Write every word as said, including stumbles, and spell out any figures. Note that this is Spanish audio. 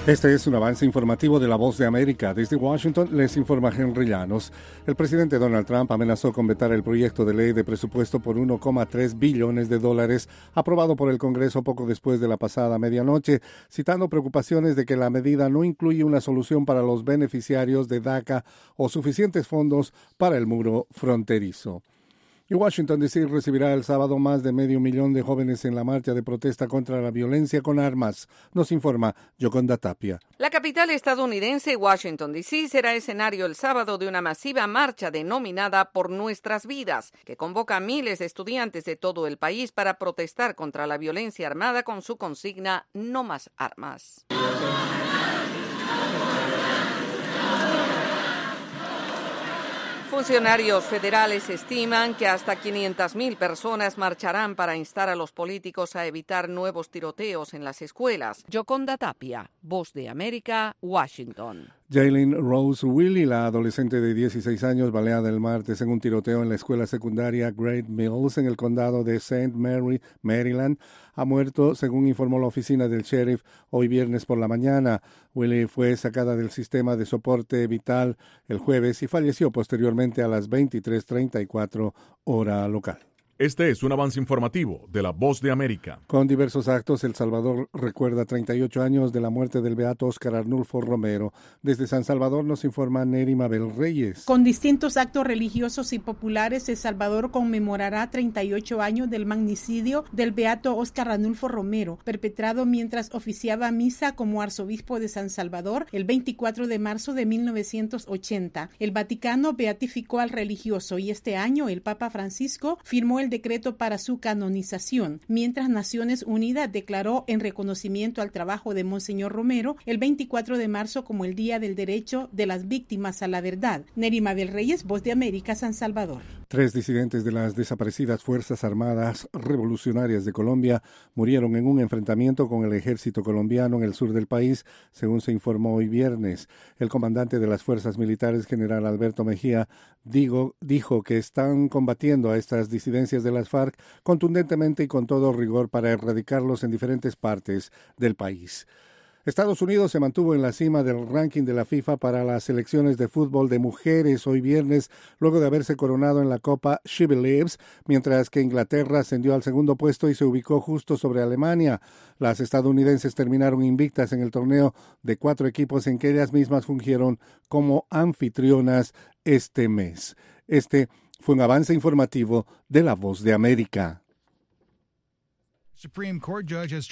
Este es un avance informativo de La Voz de América. Desde Washington les informa Henry Llanos. El presidente Donald Trump amenazó con vetar el proyecto de ley de presupuesto por uno coma tres billones de dólares aprobado por el Congreso poco después de la pasada medianoche, citando preocupaciones de que la medida no incluye una solución para los beneficiarios de DACA o suficientes fondos para el muro fronterizo. Y Washington, D C recibirá el sábado más de medio millón de jóvenes en la marcha de protesta contra la violencia con armas, nos informa Yoconda Tapia. La capital estadounidense, Washington, D C, será escenario el sábado de una masiva marcha denominada Por Nuestras Vidas, que convoca a miles de estudiantes de todo el país para protestar contra la violencia armada con su consigna No más armas. Funcionarios federales estiman que hasta quinientas mil personas marcharán para instar a los políticos a evitar nuevos tiroteos en las escuelas. Yoconda Tapia, Voz de América, Washington. Jalen Rose Willie, la adolescente de dieciséis años baleada el martes en un tiroteo en la escuela secundaria Great Mills en el condado de Saint Mary, Maryland, ha muerto, según informó la oficina del sheriff hoy viernes por la mañana. Willie fue sacada del sistema de soporte vital el jueves y falleció posteriormente a las veintitrés treinta y cuatro hora local. Este es un avance informativo de La Voz de América. Con diversos actos, El Salvador recuerda treinta y ocho años de la muerte del beato Óscar Arnulfo Romero. Desde San Salvador nos informa Neri Mabel Reyes. Con distintos actos religiosos y populares, El Salvador conmemorará treinta y ocho años del magnicidio del beato Óscar Arnulfo Romero, perpetrado mientras oficiaba misa como arzobispo de San Salvador el veinticuatro de marzo de mil novecientos ochenta. El Vaticano beatificó al religioso y este año el Papa Francisco firmó el decreto para su canonización, mientras Naciones Unidas declaró en reconocimiento al trabajo de Monseñor Romero el veinticuatro de marzo como el Día del Derecho de las Víctimas a la Verdad. Neri Mabel Reyes, Voz de América, San Salvador. Tres disidentes de las desaparecidas Fuerzas Armadas Revolucionarias de Colombia murieron en un enfrentamiento con el ejército colombiano en el sur del país, según se informó hoy viernes. El comandante de las Fuerzas Militares, general Alberto Mejía, digo, dijo que están combatiendo a estas disidencias de las FARC contundentemente y con todo rigor para erradicarlos en diferentes partes del país. Estados Unidos se mantuvo en la cima del ranking de la FIFA para las selecciones de fútbol de mujeres hoy viernes, luego de haberse coronado en la Copa She Believes, mientras que Inglaterra ascendió al segundo puesto y se ubicó justo sobre Alemania. Las estadounidenses terminaron invictas en el torneo de cuatro equipos en que ellas mismas fungieron como anfitrionas este mes. Este fue un avance informativo de La Voz de América. Supreme Court judge has